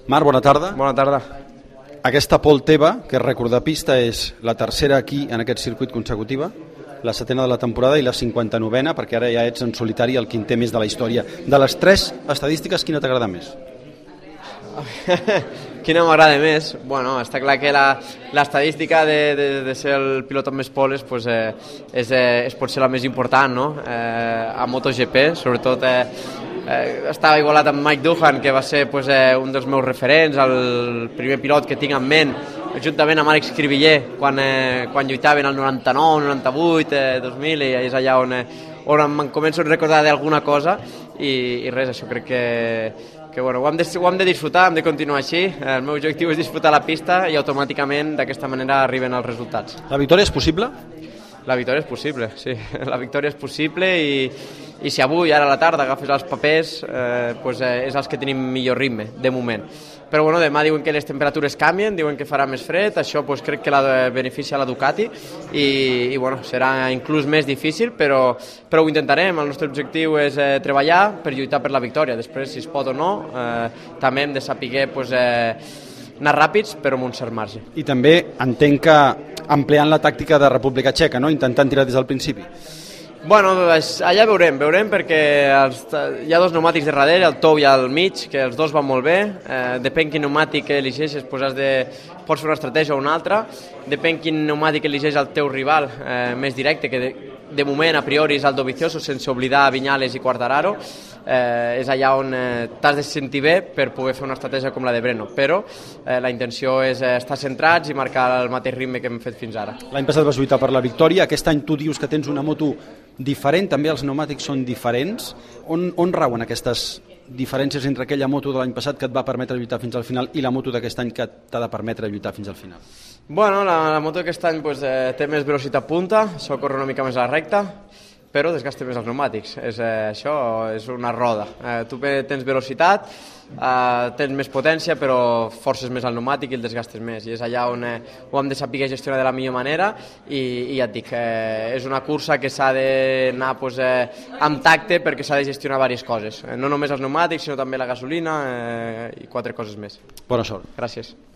Marc, bona tarda. Bona tarda. Aquesta pole teva, que és rècord de pista, és la tercera aquí en aquest circuit consecutiva, la setena de la temporada i la 59a, perquè ara ja ets en solitari el quinter més de la història. De les tres estadístiques, quina t'agrada més? Quina m'agrada més? Bueno, està clar que l'estadística de ser el pilot amb més poles pues, és potser la més important, no? A MotoGP, sobretot estava igualat amb Mike Doohan, que va ser pues, un dels meus referents, el primer pilot que tinc en ment, juntament amb Àlex Cribiller, quan lluitaven el 99, 98, 2000, i és allà on em començo a recordar d'alguna cosa, i res, això crec que bueno, ho hem de disfrutar, hem de continuar així. El meu objectiu és disfrutar la pista i automàticament d'aquesta manera arriben els resultats. La victòria és possible? La victòria és possible, sí. La victòria és possible i si avui, ara a la tarda, agafes els papers, pues, és els que tenim millor ritme, de moment. Però bueno, demà diuen que les temperatures canvien, diuen que farà més fred, això pues, crec que beneficia la Ducati i bueno, serà inclús més difícil, però ho intentarem. El nostre objectiu és treballar per lluitar per la victòria. Després, si es pot o no, també hem de saber pues, anar ràpids, però amb un cert marge. I també entenc que empleant la tàctica de República Txeca, no? Intentant tirar des del principi. Bueno, allà veurem perquè hi ha dos pneumàtics de darrere, el tou i el mig, que els dos van molt bé. Depèn quin pneumàtic elegeixes, pots fer una estratègia o una altra. Depèn quin pneumàtic elegeix el teu rival més directe, que de moment a priori és Aldo Vicioso, sense oblidar Viñales i Quartararo. És allà on t'has de sentir bé per poder fer una estratègia com la de Breno, però la intenció és estar centrats i marcar el mateix ritme que hem fet fins ara. L'any passat vas lluitar per la victòria, aquest any tu dius que tens una moto diferent, també els pneumàtics són diferents. On rauen aquestes diferències entre aquella moto de l'any passat que et va permetre lluitar fins al final i la moto d'aquest any que t'ha de permetre lluitar fins al final? Bueno, la moto d'aquest any pues, té més velocitat punta, això corre una mica més a la recta, però desgasta més els pneumàtics. Això és una roda. Tu tens velocitat, tens més potència, però forces més el pneumàtic i el desgastes més. I és allà on ho hem de saber gestionar de la millor manera i ja et dic, és una cursa que s'ha d'anar pues, amb tacte perquè s'ha de gestionar diverses coses. No només els pneumàtics, sinó també la gasolina i 4 coses més. Bona sort. Gràcies.